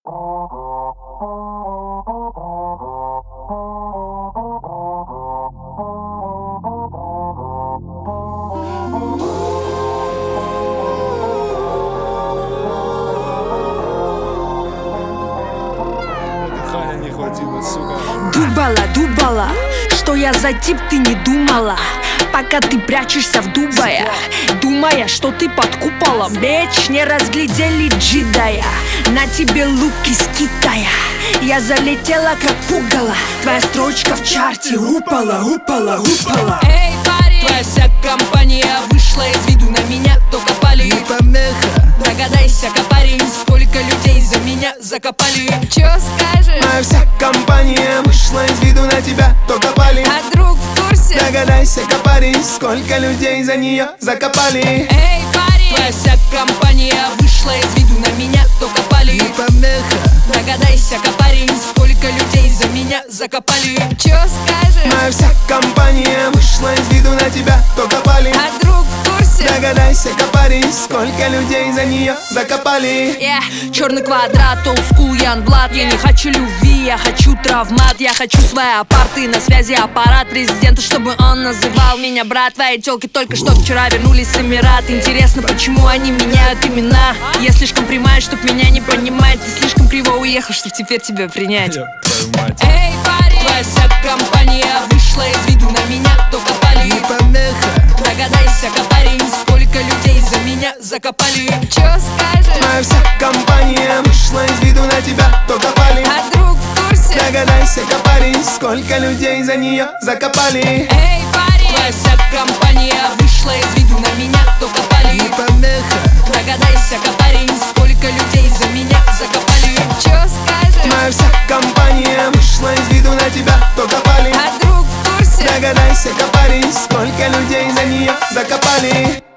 Дыхания не хватило, сука. Думала, что я за тип, ты не думала. Пока ты прячешься в Дубае, думая, что ты под куполом. Меч не разглядели джедая, на тебе лук из Китая. Я залетела как пугало, твоя строчка в чарте упала. Эй, парень, твоя вся компания вышла из виду, на меня только пали. Не помеха. Догадайся-ка, парень, сколько людей за меня закопали. Чё скажешь? Моя вся компания вышла из виду, на тебя только пали. А друг в курсе? Догадайся-ка, парень, сколько людей за нее закопали. Эй, парень, твоя вся компания вышла из виду, на меня только пали. Не помеха. Догадайся-ка, парень, сколько людей за меня закопали. Чё скажешь? Моя вся компания вышла из виду, на тебя только пали. А друг в курсе? Догадайся-ка, парень, сколько людей за нее закопали. Черный квадрат, олдскул, Янблад. Я не хочу любви, я хочу травмат. Я хочу свои апарты, на связи аппарат резидента, чтобы он называл меня брат. Твои тёлки только что вчера вернулись с Эмират. Интересно, почему они меняют имена? Я слишком прямая, чтоб меня не понимать. Ты слишком криво уехал, чтоб теперь тебя принять. Ёб твою мать. Эй, парень, твоя вся компания вышла из виду, на меня только пали. Не помеха. Догадайся-ка, парень, сколько людей за меня закопали. Чё скажешь? Моя вся компания вышла из виду, на тебя только пали. А друг в курсе? Догадайся-ка, парень, сколько людей за нее закопали. Эй, парень, твоя вся компания вышла из виду, на меня только пали. Не помеха. Догадайся-ка, парень, сколько людей за меня закопали. Чё скажешь? Моя вся компания вышла из виду, на тебя только пали. А друг в курсе? Догадайся-ка, парень, сколько людей за нее закопали.